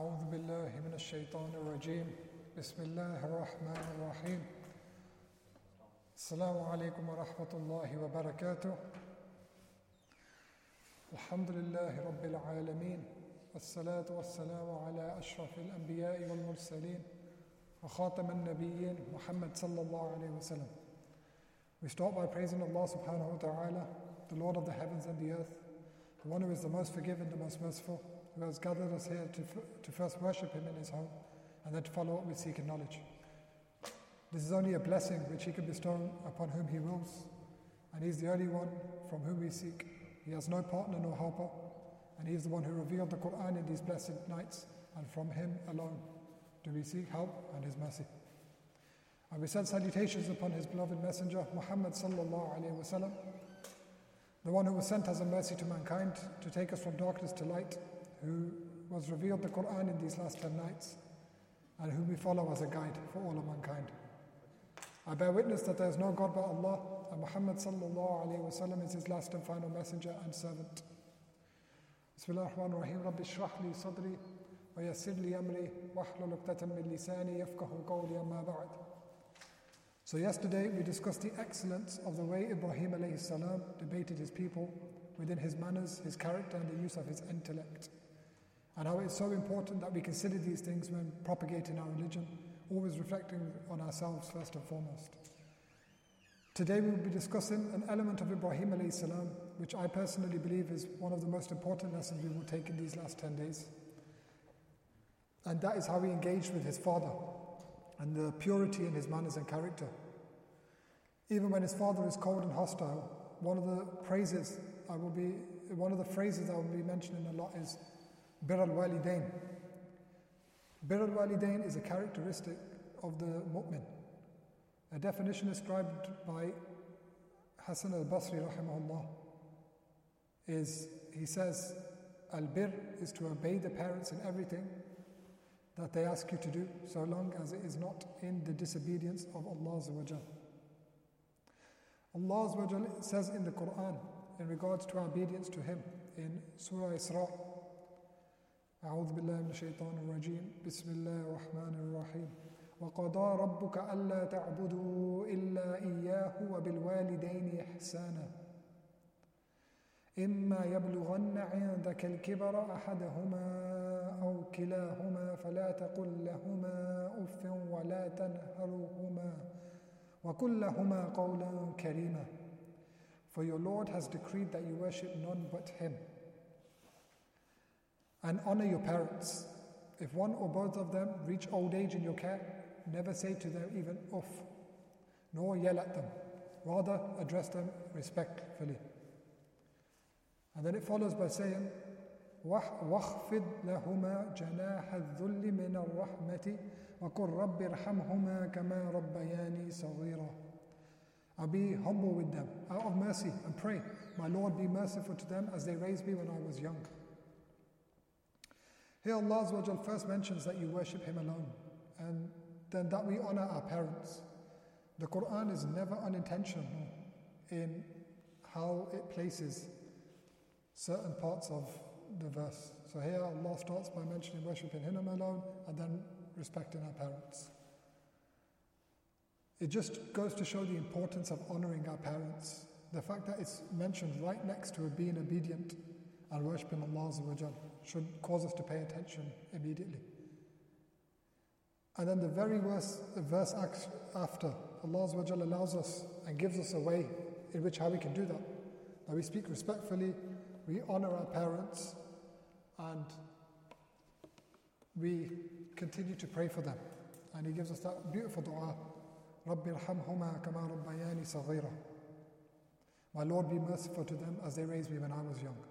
أعوذ بالله من الشيطان الرجيم بسم الله الرحمن الرحيم السلام عليكم ورحمة الله وبركاته الحمد لله رب العالمين والصلاة والسلام على أشرف الأنبياء والمرسلين وخاتم النبيين محمد صلى الله عليه وسلم. We start by praising Allah subhanahu wa ta'ala, the Lord of the heavens and the earth, the one who is the most forgiving, the most merciful, who has gathered us here to first worship Him in His home and then to follow up with seeking knowledge. This is only a blessing which He can bestow upon whom He wills, and He is the only one from whom we seek. He has no partner nor helper, and He is the one who revealed the Quran in these blessed nights, and from Him alone do we seek help and His mercy. And we send salutations upon His beloved Messenger, Muhammad sallallahu alayhi wa sallam, the one who was sent as a mercy to mankind to take us from darkness to light, who was revealed the Quran in these last 10 nights, and whom we follow as a guide for all of mankind. I bear witness that there is no God but Allah, and Muhammad sallallahu alayhi wa sallam is His last and final messenger and servant. Bismillah ar-Rahman ar-Rahim. Rabbi shrah li sadri wa yassir li amri wahlul uqdatan min lisani yafqahu qawli amma ba'd. So yesterday we discussed the excellence of the way Ibrahim alayhi salam debated his people within his manners, his character, and the use of his intellect, and how it is so important that we consider these things when propagating our religion, always reflecting on ourselves first and foremost. Today we will be discussing an element of Ibrahim alayhi salam, which I personally believe is one of the most important lessons we will take in these last 10 days. And that is how he engaged with his father and the purity in his manners and character. Even when his father is cold and hostile, one of the phrases I will be mentioning a lot is Bir al-Walidain. Bir al-Walidain is a characteristic of the mu'min. A definition ascribed by Hassan al-Basri rahimahullah is, he says, al-bir is to obey the parents in everything that they ask you to do, so long as it is not in the disobedience of Allah Azza wa Jal. Allah Azza wa Jal says in the Quran in regards to our obedience to Him in Surah Isra, أعوذ بالله من الشيطان الرجيم بسم الله الرحمن الرحيم وقضى ربك ألا تعبدوا إلا إياه وبالوالدين إحسانا إما يبلغن عندك الكبر أحدهما أو كلاهما فلا تقل لهما أف ولا تنهرهما وقل لهما قولا كريما. For your Lord has decreed that you worship none but Him. And honor your parents. If one or both of them reach old age in your care, never say to them even uff, nor yell at them. Rather, address them respectfully. And then it follows by saying, وَاخْفِضْ لَهُمَا جَنَاحَ الذُّلِّ مِنَ الرَّحْمَةِ وَقُلْ رَبِّ ارْحَمْهُمَا كَمَا رَبَّيَانِي صَغِيرًا. And be humble with them, out of mercy, and pray, my Lord, be merciful to them as they raised me when I was young. Here Allah Azza wa Jal first mentions that you worship Him alone, and then that we honor our parents. The Quran is never unintentional in how it places certain parts of the verse. So here Allah starts by mentioning worshiping Him alone and then respecting our parents. It just goes to show the importance of honoring our parents. The fact that it's mentioned right next to being obedient and worshipping Allah Azza wa Jal should cause us to pay attention immediately. And then the very verse after, Allah Azza wa Jal allows us and gives us a way in which how we can do that. That we speak respectfully, we honor our parents, and we continue to pray for them. And He gives us that beautiful dua, رَبِّ ارْحَمْهُمَا كَمَا رَبَّيَانِي صَغِيرًا. My Lord, be merciful to them as they raised me when I was young.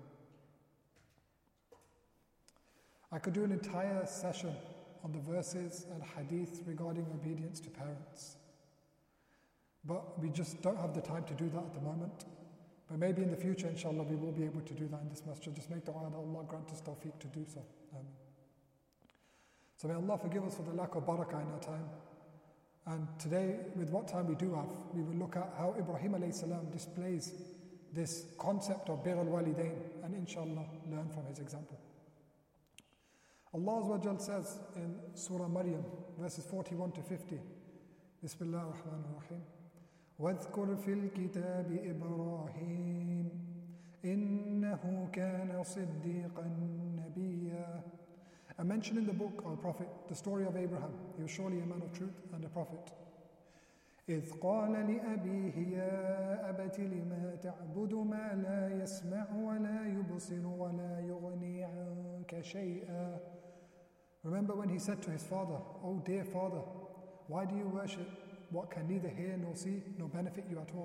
I could do an entire session on the verses and hadith regarding obedience to parents. But we just don't have the time to do that at the moment. But maybe in the future, inshallah, we will be able to do that in this masjid. Just make dua that Allah grant us tawfiq to do so. So may Allah forgive us for the lack of barakah in our time. And today, with what time we do have, we will look at how Ibrahim alayhi salam displays this concept of bir al-walidain, and inshallah learn from his example. Allah Azza wa Jal says in Surah Maryam, verses 41 to 50, Bismillah ar-Rahman ar-Rahim, وَاذْكُرْ فِي الْكِتَابِ إِبْرَاهِيمَ إِنَّهُ كَانَ صِدِّيقًا نَبِيًّا. And mention in the book, O Prophet, the story of Abraham. He was surely a man of truth and a prophet. إِذْ قَالَ لِأَبِيهِ يَا أَبَتِ لِمَا تَعْبُدُ مَا لَا يَسْمَعُ وَلَا يُبْصِرُ وَلَا يُغْنِي عَنْكَ شَيْئًا. Remember when he said to his father, "O dear father, why do you worship what can neither hear nor see nor benefit you at all?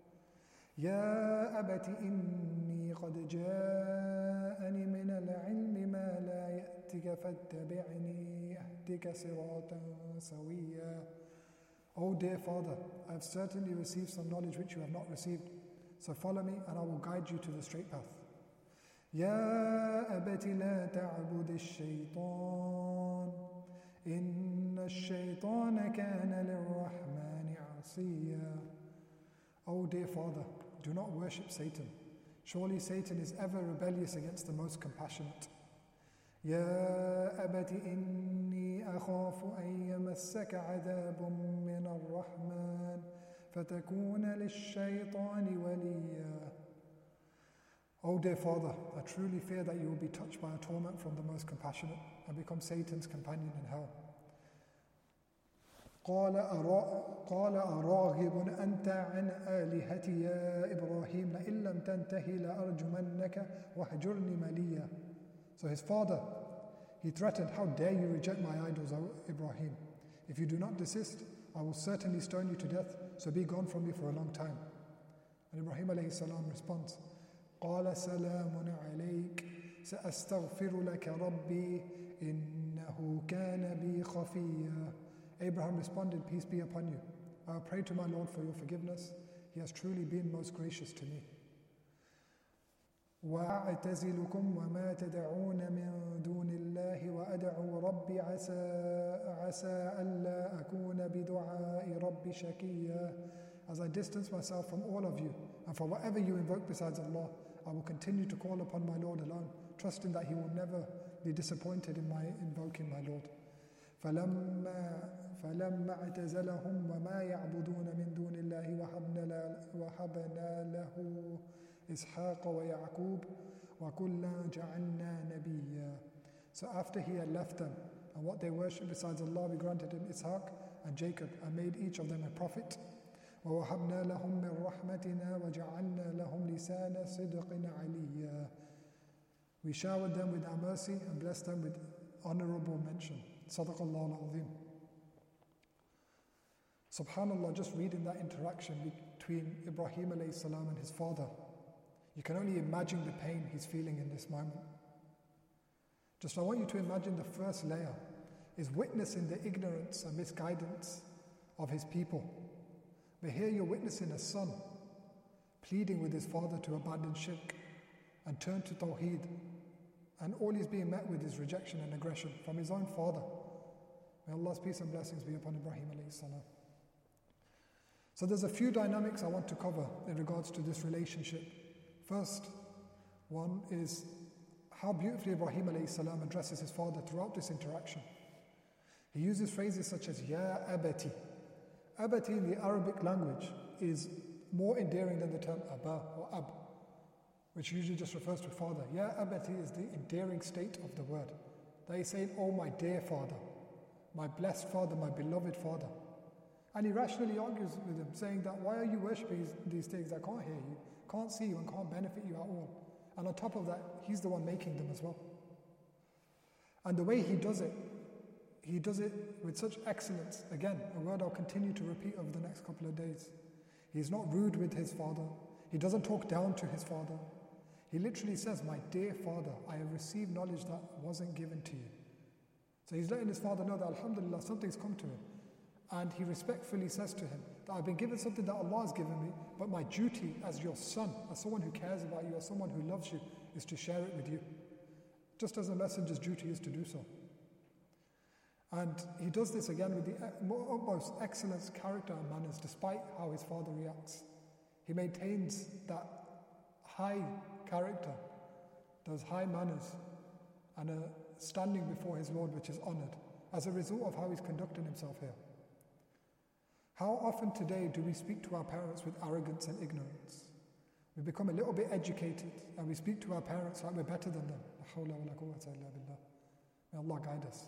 يَا أَبَتِ إِنِّي قَدْ جَاءَنِي مِنَ الْعِلْمِ مَا لَا يَأْتِكَ فَاتَّبِعْنِي أَهْدِكَ صِرَاطًا سَوِيًّا." O dear father, I have certainly received some knowledge which you have not received, so follow me and I will guide you to the straight path. يَا أَبَتِ لَا تَعْبُدِ الشَّيْطَانَ إِنَّ الشَّيْطَانَ كَانَ لِلرَّحْمَنِ عَصِيًّا. O dear father, do not worship Satan. Surely Satan is ever rebellious against the most compassionate. يَا أَبَتِ إِنِّي أَخَافُ أَن يَمَسَّكَ عَذَابٌ مِّنَ الرَّحْمَنِ فَتَكُونَ لِلشَّيْطَانِ وَلِيًّا. O dear father, I truly fear that you will be touched by a torment from the most compassionate and become Satan's companion in hell. قال أراغب أنت عن آلهتي يا إبراهيم لئن لم تنتهي لأرجمنك واهجرني مليا. So his father, he threatened, "How dare you reject my idols, O Ibrahim? If you do not desist, I will certainly stone you to death, so be gone from me for a long time." And Ibrahim alayhi salam responds, قال سلام عليك سأستغفر لك ربي إنه كان بي خفيا. Abraham responded, "Peace be upon you. I will pray to my Lord for your forgiveness. He has truly been most gracious to me." وَأَعْتَزِلُكُمْ وَمَا تَدْعُونَ مِن دُونِ اللَّهِ وَأَدْعُو رَبِّي عَسَىٰ أَلَّا أَكُونَ بِدُعَاءِ رَبِّي شَقِيًّا. As I distance myself from all of you, and for whatever you invoke besides Allah, I will continue to call upon my Lord alone, trusting that He will never be disappointed in my invoking my Lord. فَلَمَّا اعْتَزَلَهُمْ وَمَا يَعْبُدُونَ مِن دُونِ اللَّهِ وَهَبْنَا لَهُ إِسْحَاقَ وَيَعْقُوبَ وَكُلًّا جَعَلْنَا نَبِيًّا. So after he had left them, and what they worshipped besides Allah, we granted him Ishaq and Jacob, and made each of them a prophet. وَوَهَبْنَا لَهُم مِّن رَحْمَتِنَا وَجَعَلْنَا لَهُمْ لِسَانَ صِدْقٍ عَلِيًّا. We showered them with our mercy and blessed them with honorable mention. Sadaqallahu al-Azim. Subhanallah, just reading that interaction between Ibrahim alayhi salam and his father, you can only imagine the pain he's feeling in this moment. Just I want you to imagine the first layer is witnessing the ignorance and misguidance of his people. But here you're witnessing a son pleading with his father to abandon shirk and turn to Tawheed, and all he's being met with is rejection and aggression from his own father. May Allah's peace and blessings be upon Ibrahim alayhi salam. So there's a few dynamics I want to cover in regards to this relationship. First one is how beautifully Ibrahim alayhi salam addresses his father throughout this interaction. He uses phrases such as Ya Abati. Abati in the Arabic language is more endearing than the term Abba or Ab, which usually just refers to father. Ya Abati is the endearing state of the word. They say, "Oh my dear father, my blessed father, my beloved father." And he rationally argues with him, saying that why are you worshipping these things that can't hear you, can't see you, and can't benefit you at all? And on top of that, he's the one making them as well. And the way he does it with such excellence. Again, a word I'll continue to repeat over the next couple of days. He's not rude with his father. He doesn't talk down to his father. He literally says, "My dear father, I have received knowledge that wasn't given to you." So he's letting his father know that alhamdulillah, something's come to him. And he respectfully says to him that I've been given something that Allah has given me, but my duty as your son, as someone who cares about you, as someone who loves you, is to share it with you. Just as a messenger's duty is to do so. And he does this again with the utmost excellent character and manners, despite how his father reacts. He maintains that high character, those high manners, and standing before his Lord which is honoured as a result of how he's conducting himself here. How often today do we speak to our parents with arrogance and ignorance? We become a little bit educated and we speak to our parents like we're better than them. May Allah guide us.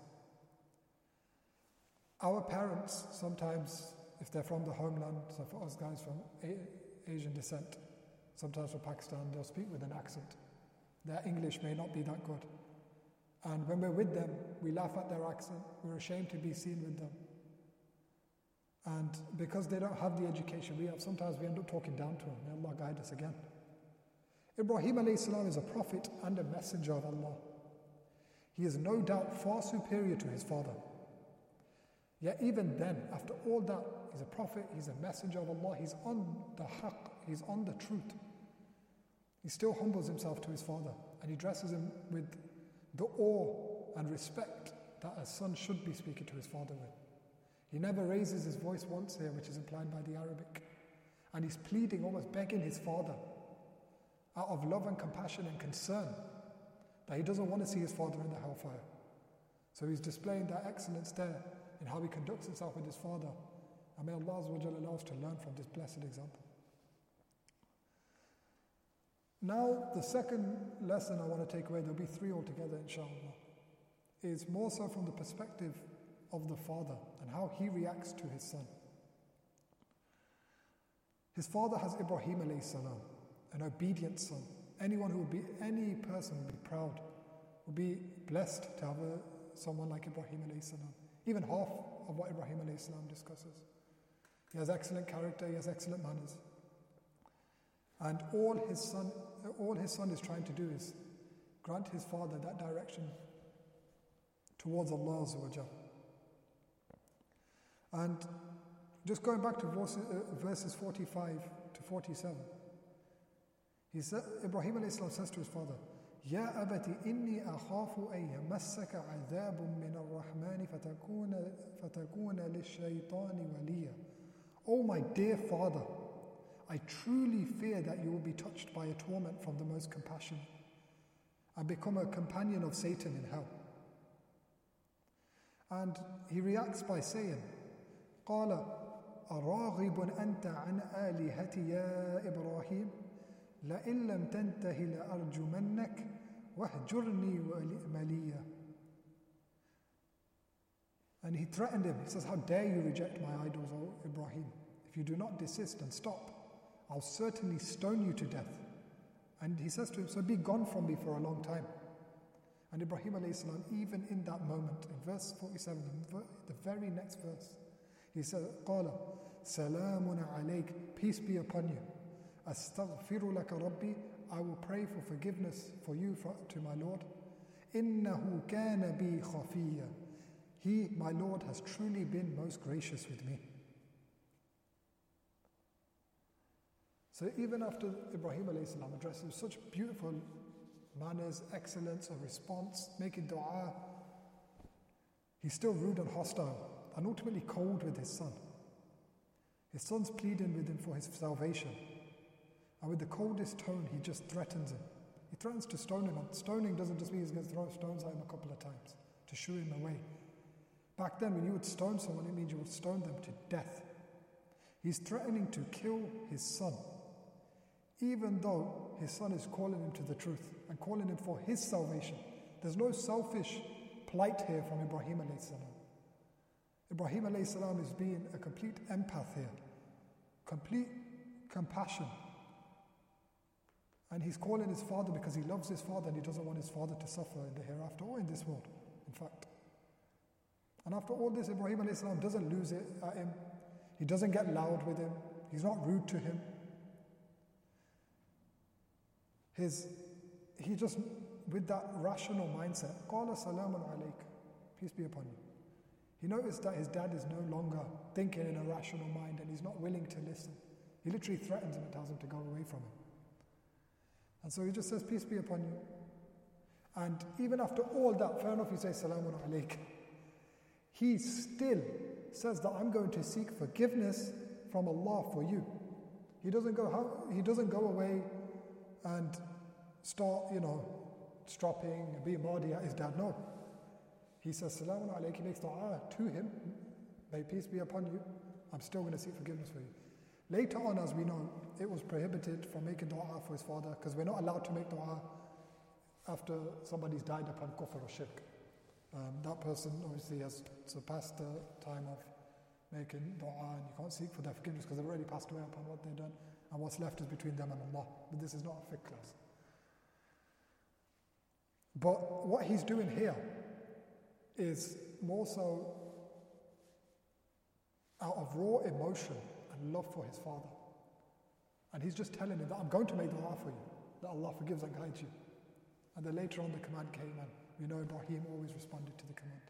Our parents sometimes, if they're from the homeland, so for us guys from Asian descent, sometimes from Pakistan, they'll speak with an accent. Their English may not be that good. And when we're with them, we laugh at their accent. We're ashamed to be seen with them. And because they don't have the education we have, sometimes we end up talking down to them. May Allah guide us again. Ibrahim alayhi salam is a prophet and a messenger of Allah. He is no doubt far superior to his father. Yet even then, after all that, he's a prophet, he's a messenger of Allah, he's on the haqq, he's on the truth. He still humbles himself to his father and he dresses him with the awe and respect that a son should be speaking to his father with. He never raises his voice once here, which is implied by the Arabic. And he's pleading, almost begging his father out of love and compassion and concern that he doesn't want to see his father in the hellfire. So he's displaying that excellence there in how he conducts himself with his father. And may Allah allow us to learn from this blessed example. Now, the second lesson I want to take away, there'll be three altogether, inshallah, is more so from the perspective of the father and how he reacts to his son. His father has Ibrahim alayhi salam, an obedient son. Any person would be proud, would be blessed to have someone like Ibrahim alayhi salam. Even half of what Ibrahim alayhi salam discusses. He has excellent character, he has excellent manners. And all his son is trying to do is grant his father that direction towards Allah Azza wa Jal. And just going back to verses 45 to 47, he said, Ibrahim alayhi salam says to his father, Ya abati inni akhafu an yamassaka adhabun min ar-Rahmani fatakuna lish-shaytani waliya. Oh my dear father, I truly fear that you will be touched by a torment from the most compassionate and become a companion of Satan in hell. And he reacts by saying, قال أراغب أنت عن آلهتي يا إبراهيم لئن لم تنته لأرجمنك واهجرني مليا. And he threatened him. He says, how dare you reject my idols, O Ibrahim? If you do not desist and stop, I'll certainly stone you to death. And he says to him, so be gone from me for a long time. And Ibrahim alayhi salam, even in that moment, in verse 47, the very next verse, he says, قال سلام عليك, peace be upon you. أستغفر لك ربي, I will pray for forgiveness for you to my Lord. إنه كان بي خفيا, he, my Lord, has truly been most gracious with me. So even after Ibrahim alayhi salam addresses such beautiful manners, excellence of response, making dua, he's still rude and hostile and ultimately cold with his son. His son's pleading with him for his salvation. And with the coldest tone, he just threatens him. He threatens to stone him. And stoning doesn't just mean he's going to throw stones at him a couple of times to shoo him away. Back then, when you would stone someone, it means you would stone them to death. He's threatening to kill his son, even though his son is calling him to the truth and calling him for his salvation. There's no selfish plight here from Ibrahim alayhi salam. Ibrahim alayhi salam is being a complete empath here, complete compassion. And he's calling his father because he loves his father and he doesn't want his father to suffer in the hereafter or in this world, in fact. And after all this, Ibrahim alayhi salam doesn't lose it at him. He doesn't get loud with him. He's not rude to him. He just, with that rational mindset, قَالَ سَلَامٌ عَلَيْكَ, peace be upon you. He noticed that his dad is no longer thinking in a rational mind and he's not willing to listen. He literally threatens him and tells him to go away from him. And so he just says, peace be upon you. And even after all that, fair enough, you say, Salamun alayk. He still says that I'm going to seek forgiveness from Allah for you. He doesn't go away and start, stropping and being mardy at his dad. No. he says, Salamun alayk, he makes dua to him, may peace be upon you, I'm still going to seek forgiveness for you. Later on, as we know, it was prohibited from making dua for his father, because we're not allowed to make dua after somebody's died upon kufr or shirk. That person obviously has surpassed the time of making dua, and you can't seek for their forgiveness because they've already passed away upon what they've done, and what's left is between them and Allah. But this is not a fiqh class. But what he's doing here is more so out of raw emotion and love for his father. And he's just telling him that I'm going to make dua for you, that Allah forgives and guides you. And then later on the command came, and we know Ibrahim always responded to the command.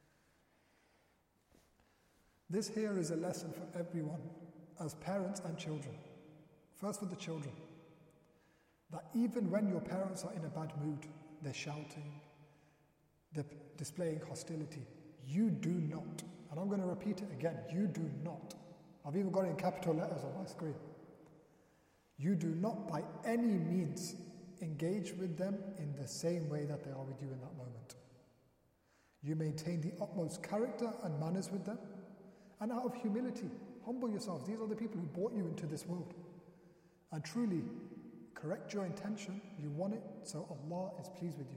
This here is a lesson for everyone, as parents and children. First for the children, that even when your parents are in a bad mood, they're shouting, they're displaying hostility, you do not, and I'm going to repeat it again, you do not, I've even got it in capital letters on my screen, you do not by any means engage with them in the same way that they are with you in that moment. You maintain the utmost character and manners with them, and out of humility, humble yourselves. These are the people who brought you into this world. And truly, correct your intention. You want it, so Allah is pleased with you.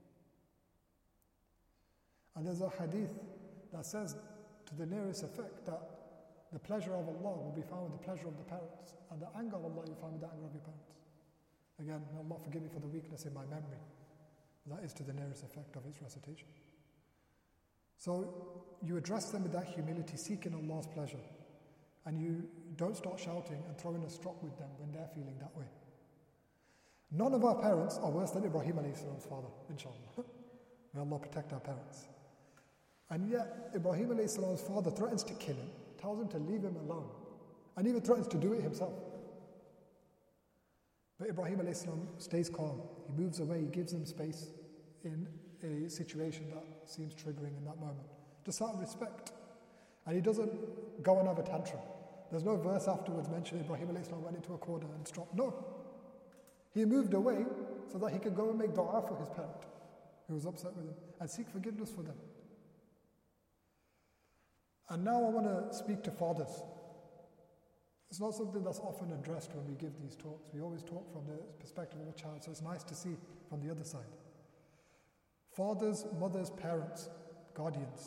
And there's a hadith that says, to the nearest effect, that the pleasure of Allah will be found with the pleasure of the parents, and the anger of Allah you'll find with the anger of your parents. Again, may Allah forgive me for the weakness in my memory. That is to the nearest effect of its recitation. So you address them with that humility, seeking Allah's pleasure, and you don't start shouting and throwing a strop with them when they're feeling that way. None of our parents are worse than Ibrahim alayhi salam's father, inshallah. May Allah protect our parents. And yet, Ibrahim alayhi salam's father threatens to kill him, tells him to leave him alone, and even threatens to do it himself. But Ibrahim alayhi salam stays calm. He moves away, he gives them space in a situation that seems triggering in that moment, just out of respect. And he doesn't go and have a tantrum. There's no verse afterwards mentioning Ibrahim alayhi salam went into a corner and stopped. No. He moved away so that he could go and make dua for his parent, who was upset with him, and seek forgiveness for them. And now I want to speak to fathers. It's not something that's often addressed when we give these talks. We always talk from the perspective of a child, so it's nice to see from the other side. Fathers, mothers, parents, guardians.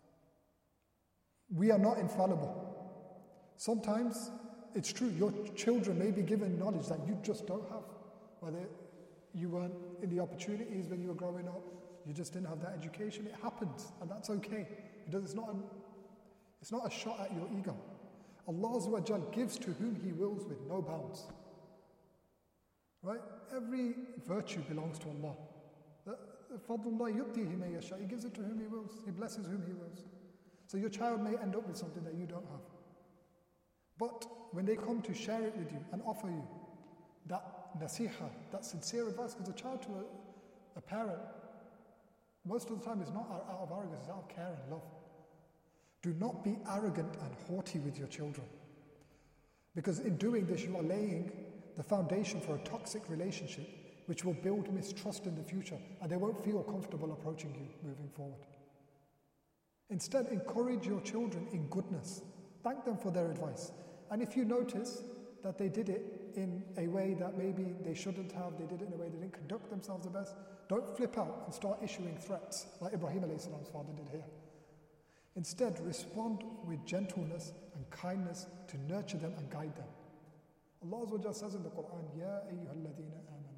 We are not infallible. Sometimes it's true, your children may be given knowledge that you just don't have. Whether you weren't in the opportunities when you were growing up, you just didn't have that education. It happens, and that's okay. It's not a shot at your ego. Allah Azza wa Jal gives to whom He wills with no bounds. Right? Every virtue belongs to Allah. Fadlullah yubtihi man yasha. He gives it to whom He wills. He blesses whom He wills. So your child may end up with something that you don't have. But when they come to share it with you and offer you that nasiha, that sincere advice, because a child to a parent, most of the time is not out of arrogance, it's out of care and love. Do not be arrogant and haughty with your children. Because in doing this, you are laying the foundation for a toxic relationship which will build mistrust in the future, and they won't feel comfortable approaching you moving forward. Instead, encourage your children in goodness. Thank them for their advice. And if you notice that they did it in a way that maybe they shouldn't have, they did it in a way they didn't conduct themselves the best, don't flip out and start issuing threats like Ibrahim alayhi salam's father did here. Instead, respond with gentleness and kindness to nurture them and guide them. Allah Azza wa Jalla says in the Quran, Ya ayyuhalladhina amanu.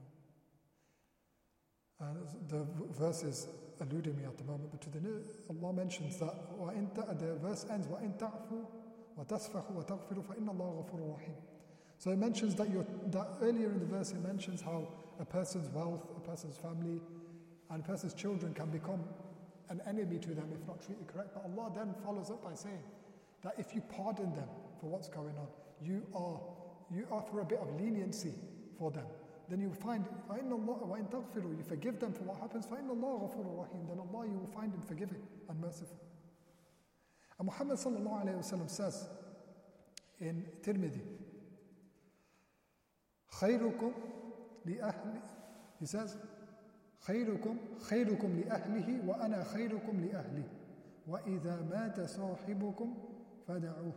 And the verse is eluding me at the moment, but Allah mentions that the verse ends, وَإِن تَعْفُوا وَتَصْفَحُوا وَتَغْفِرُوا فَإِنَّ اللَّهَ غَفُورٌ رَحِيمٌ. So it mentions that earlier in the verse it mentions how a person's wealth, a person's family, and a person's children can become an enemy to them if not treated correct. But Allah then follows up by saying that if you pardon them for what's going on, you offer a bit of leniency for them, then you find, you forgive them for what happens, then Allah you will find Him forgiving and merciful. And Muhammad sallallahu alayhi wa sallam says in Tirmidhi, خيركم لأهل, he says, خيركم لأهله وأنا خيركم لأهلي وإذا مات صاحبكم فدعوه.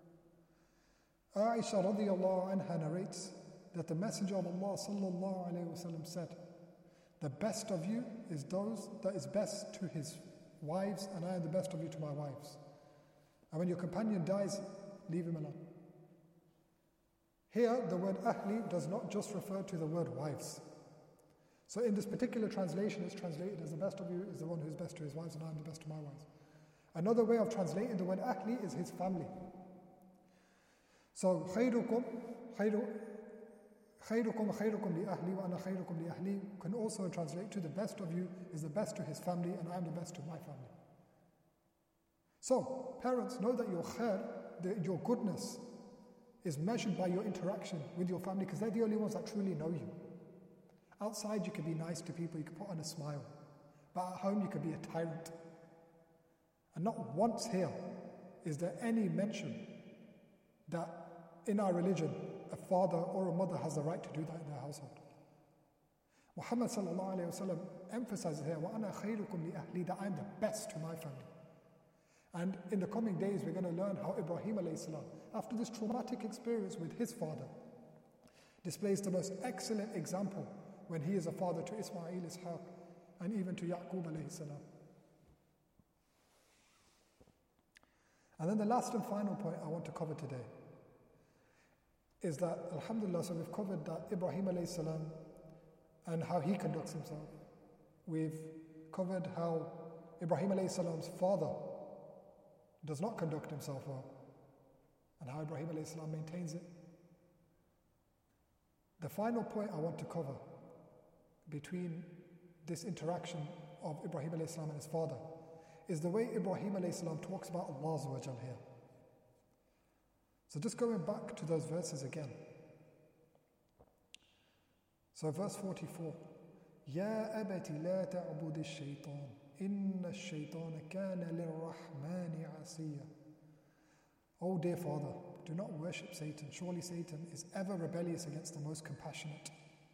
Aisha radiallahu anha narrates that the Messenger of Allah sallallahu alayhi wasallam said, the best of you is those that is best to his wives, and I am the best of you to my wives. And when your companion dies, leave him alone. Here, the word ahli does not just refer to the word wives. So in this particular translation, it's translated as the best of you is the one who is best to his wives, and I am the best to my wives. Another way of translating the word ahli is his family. So خيركم لأهلي وأنا خيركم لأهلي can also translate to the best of you is the best to his family, and I am the best to my family. So parents, know that your khair, your goodness, is measured by your interaction with your family, because they're the only ones that truly know you. Outside you can be nice to people, you can put on a smile, but at home you can be a tyrant. And not once here is there any mention that in our religion a father or a mother has the right to do that in their household. Muhammad sallallahu alayhi wa sallam emphasizes here, وَأَنَا خَيْرُكُمْ لِأَهْلِي, that I am the best to my family. And in the coming days we're going to learn how Ibrahim alayhi salam, after this traumatic experience with his father, displays the most excellent example when he is a father to Ismail, Ishaq, and even to Yaqub alayhi salam. And then the last and final point I want to cover today is that, alhamdulillah, so we've covered that Ibrahim alayhi salam and how he conducts himself. We've covered how Ibrahim alayhi salam's father does not conduct himself well, and how Ibrahim alayhi salam maintains it. The final point I want to cover between this interaction of Ibrahim alayhi salam and his father is the way Ibrahim alayhi salam talks about Allah Azza wa Jal here. So just going back to those verses again. So verse 44, يَا أَبَتِ لَا تَعْبُدِ الشَّيْطَانِ إِنَّ الشَّيْطَانَ كَانَ لِلرَّحْمَنِ عَصِيًّا. Oh dear father, do not worship Satan. Surely Satan is ever rebellious against the most compassionate.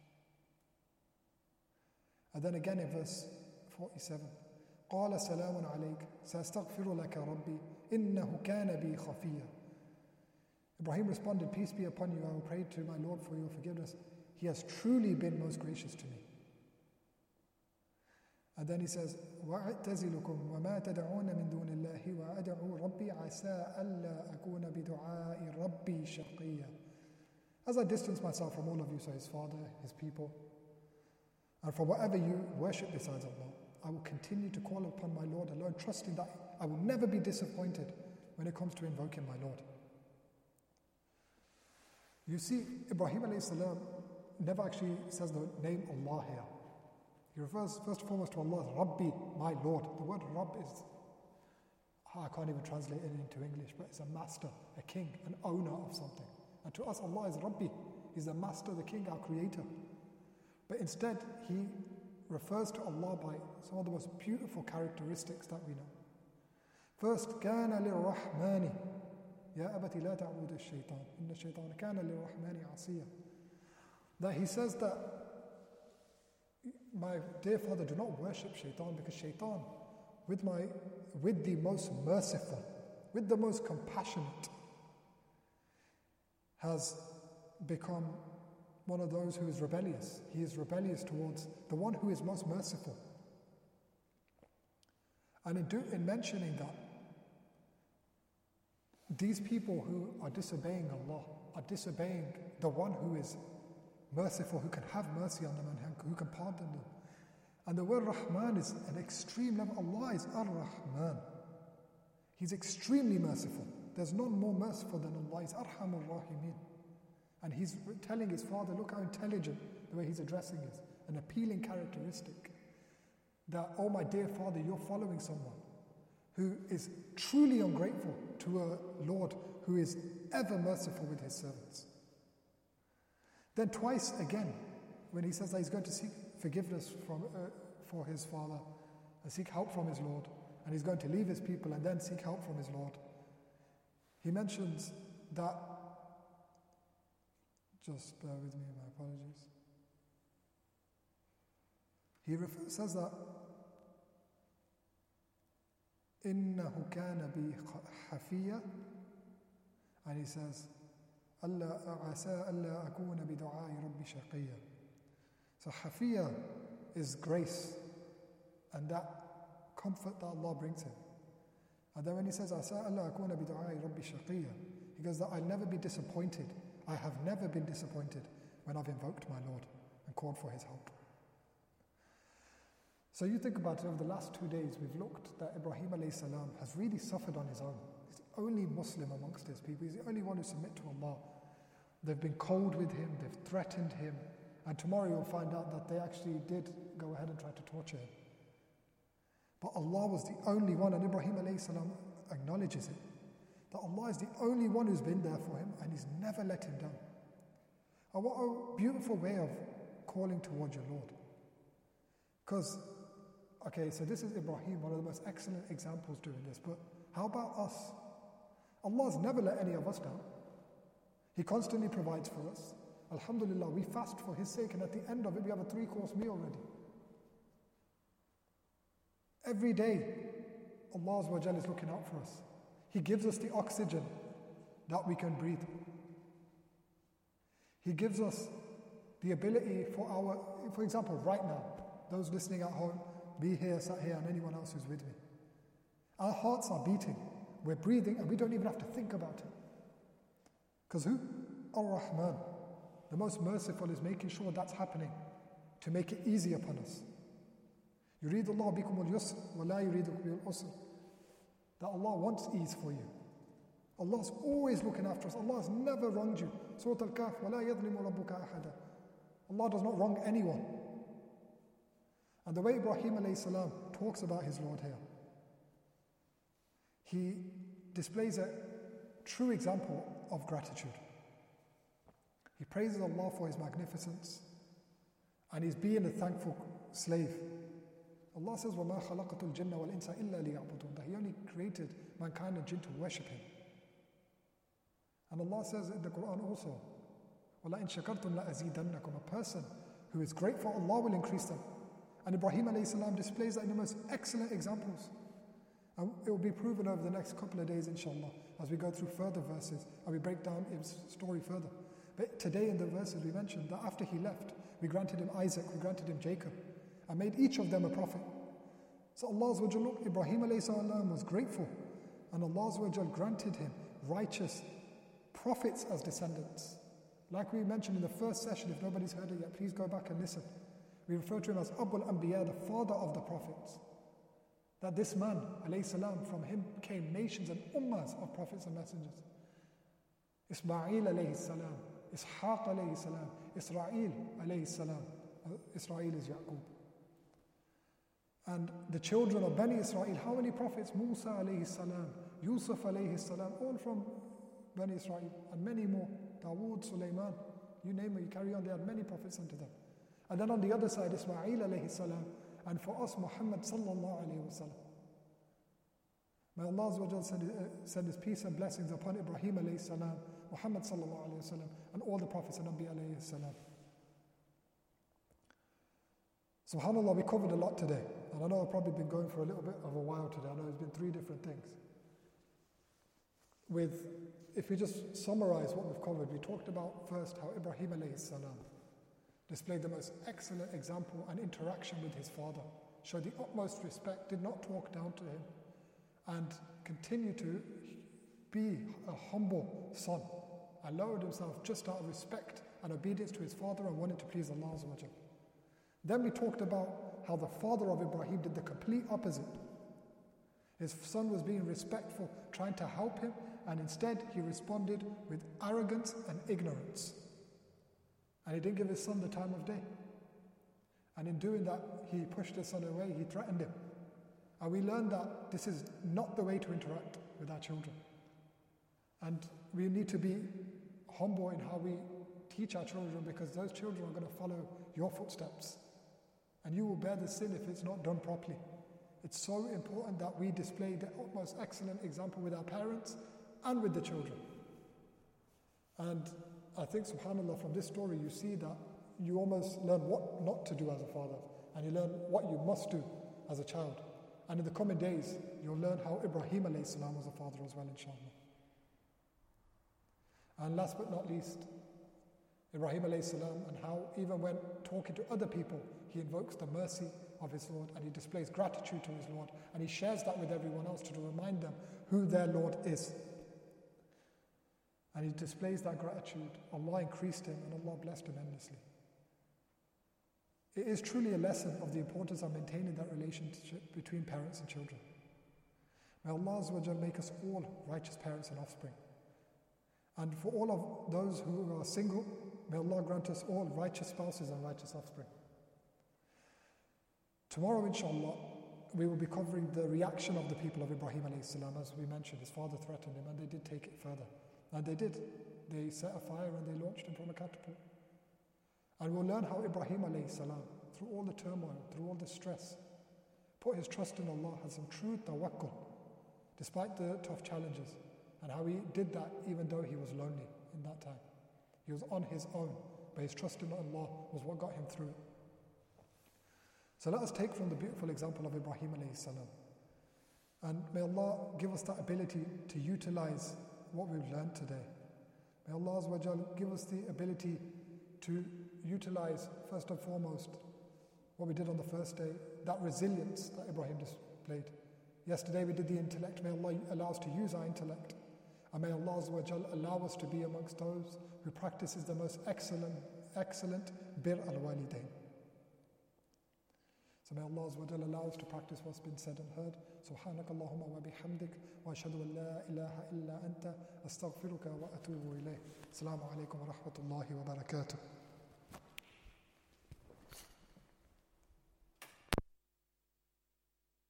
And then again in verse 47, قال سلام عليك سأستغفر لك ربي إنه كان بي خفيا. Ibrahim responded, peace be upon you, I will pray to my Lord for your forgiveness. He has truly been most gracious to me. And then he says, وَأَعْتَزِلُكُمْ وَمَا تَدْعُونَ مِن دُونِ اللَّهِ وَأَدْعُوا رَبِّي عَسَىٰ أَلَّا أَكُونَ بِدُعَاءِ رَبِّي شَقِيًّا. As I distance myself from all of you, so his father, his people, and from whatever you worship besides Allah, I will continue to call upon my Lord alone, trusting that I will never be disappointed when it comes to invoking my Lord. You see, Ibrahim alayhi salam never actually says the name Allah here. He refers first and foremost to Allah as Rabbi, my Lord. The word Rabb is, I can't even translate it into English, but it's a master, a king, an owner of something. And to us, Allah is Rabbi. He's the master, the king, our creator. But instead, he refers to Allah by some of the most beautiful characteristics that we know. First, كَانَ لِلرَّحْمَنِ يَا أَبَتِ لَا تَعْبُدِ الشَّيْطَانِ إِنَّ الشَّيْطَانَ كَانَ لِلرَّحْمَنِ عَصِيًّا. That he says that, my dear father, do not worship shaitan, because shaitan, with the most merciful, with the most compassionate, has become one of those who is rebellious. He is rebellious towards the one who is most merciful. And in mentioning that, these people who are disobeying Allah are disobeying the one who is merciful, who can have mercy on them and who can pardon them. And the word Rahman is an extreme level. Allah is Ar-Rahman. He's extremely merciful. There's none more merciful than Allah. He's Arhamur Rahimin. And he's telling his father, look how intelligent the way he's addressing is. An appealing characteristic. That, oh my dear father, you're following someone who is truly ungrateful to a Lord who is ever merciful with his servants. Then twice again, when he says that he's going to seek forgiveness for his father and seek help from his Lord, and he's going to leave his people and then seek help from his Lord, he mentions that, just bear with me, my apologies. says that إِنَّهُ كَانَ بِي حَفِيًّا, and he says عَسَىٰ أَلَّا أَكُونَ بِدُعَاءِ رَبِّ شَقِيًّا. So Hafiya is grace and that comfort that Allah brings him. And then when he says عَسَىٰ أَلَّا أَكُونَ بِدُعَاءِ رَبِّ شَقِيًّا, he goes that I'll never be disappointed. I have never been disappointed when I've invoked my Lord and called for his help. So you think about it, over the last 2 days we've looked that Ibrahim alayhi salam has really suffered on his own. He's the only Muslim amongst his people. He's the only one who submit to Allah. They've been cold with him, they've threatened him, and tomorrow you'll find out that they actually did go ahead and try to torture him. But Allah was the only one, and Ibrahim alayhi salam acknowledges it, that Allah is the only one who's been there for him and he's never let him down. And what a beautiful way of calling towards your Lord. Because, okay, so this is Ibrahim, one of the most excellent examples doing this, but how about us? Allah's never let any of us down. He constantly provides for us. Alhamdulillah, we fast for his sake, and at the end of it we have a 3-course meal ready. Every day, Allah Azza wa Jal is looking out for us. He gives us the oxygen that we can breathe. He gives us the ability for example, right now, those listening at home, me here, sat here, and anyone else who's with me. Our hearts are beating, we're breathing, and we don't even have to think about it. Because who? Ar-Rahman, the most merciful, is making sure that's happening to make it easy upon us. يُرِيدُ اللَّهُ بِكُمُ الْيُسْرَ وَلَا يُرِيدُ بِكُمُ الْعُسْرَ. That Allah wants ease for you. Allah's always looking after us. Allah has never wronged you. Surah Al-Kahf, وَلَا يَظْلِمُ رَبُّكَ أَحَدًا. Allah does not wrong anyone. And the way Ibrahim alayhi salam talks about his Lord here, he displays a true example of gratitude. He praises Allah for his magnificence and he's being a thankful slave. Allah says, وَمَا خَلَقَتُ الْجِنَّ وَالْإِنسَ إِلَّا لِيَعْبُدُونَ, that he only created mankind and jinn to worship him. And Allah says in the Quran also, وَلَئِن شَكَرْتُمْ لَأَزِيدَنَّكُمْ, a person who is grateful, Allah will increase them. And Ibrahim alayhi salam displays that in the most excellent examples. And it will be proven over the next couple of days, inshallah, as we go through further verses and we break down his story further. But today in the verses we mentioned that after he left, we granted him Isaac, we granted him Jacob, and made each of them a prophet. So Allah Azza wa Jal, look, Ibrahim alayhi salam was grateful, and Allah Azza wa Jal granted him righteous prophets as descendants. Like we mentioned in the first session, if nobody's heard it yet, please go back and listen. We refer to him as Abul Anbiya, the father of the prophets. That this man, alayhi salam, from him came nations and ummahs of prophets and messengers. Ismail alayhi salam, Ishaq alayhi salam, Israel alayhi salam. Israel is Yaqub. And the children of Bani Israel, how many prophets? Musa alayhi salam, Yusuf alayhi salam, all from Bani Israel, and many more. Dawood, Sulaiman, you name it, you carry on, they had many prophets unto them. And then on the other side, Ismail alayhi salam, and for us, Muhammad sallallahu alayhi wa sallam. May Allah Azza wa Jal send his peace and blessings upon Ibrahim alayhi salam, Muhammad sallallahu alayhi wa sallam, and all the prophets and Anbiya alayhi salam. SubhanAllah, we covered a lot today. And I know I've probably been going for a little bit of a while today. I know it's been 3 different things. If we just summarize what we've covered, we talked about first how Ibrahim alayhi salam displayed the most excellent example and interaction with his father, showed the utmost respect, did not talk down to him, and continued to be a humble son, and lowered himself just out of respect and obedience to his father and wanted to please Allah Azza wa Jal. Then we talked about how the father of Ibrahim did the complete opposite. His son was being respectful, trying to help him, and instead he responded with arrogance and ignorance. And he didn't give his son the time of day. And in doing that, he pushed his son away, he threatened him. And we learned that this is not the way to interact with our children. And we need to be humble in how we teach our children, because those children are going to follow your footsteps. And you will bear the sin if it's not done properly. It's so important that we display the utmost excellent example with our parents and with the children. And I think, subhanAllah, from this story you see that you almost learn what not to do as a father. and you learn what you must do as a child. And in the coming days, you'll learn how Ibrahim alayhi salam was a father as well, inshallah. And last but not least, Ibrahim alayhi salam, and how even when talking to other people, he invokes the mercy of his Lord and he displays gratitude to his Lord, and he shares that with everyone else to remind them who their Lord is. And he displays that gratitude. Allah increased him and Allah blessed him endlessly. It is truly a lesson of the importance of maintaining that relationship between parents and children. May Allah Azza wa Jal make us all righteous parents and offspring. And for all of those who are single, may Allah grant us all righteous spouses and righteous offspring. Tomorrow, inshallah, we will be covering the reaction of the people of Ibrahim alayhi salam. As we mentioned, his father threatened him and they did take it further. And they did. They set a fire and they launched him from a catapult. And we'll learn how Ibrahim alayhi salam, through all the turmoil, through all the stress, put his trust in Allah, had some true tawakkul, despite the tough challenges, and how he did that even though he was lonely in that time. He was on his own, but his trust in Allah was what got him through it. So let us take from the beautiful example of Ibrahim alayhi salam. And may Allah give us that ability to utilize what we've learned today. May Allah Azza wa Jal give us the ability to utilize, first and foremost, what we did on the first day, that resilience that Ibrahim displayed. Yesterday we did the intellect. May Allah allow us to use our intellect. And may Allah Azza wa Jal allow us to be amongst those who practices the most excellent bir al-walidain. So may Allah Azza wa Jal allow us to practice what's been said and heard. Subhanak Allahumma wa bihamdik wa ashhadu an la ilaha illa anta astaghfiruka wa atubu ilayh. Assalamu alaikum wa rahmatullahi wa barakatuh.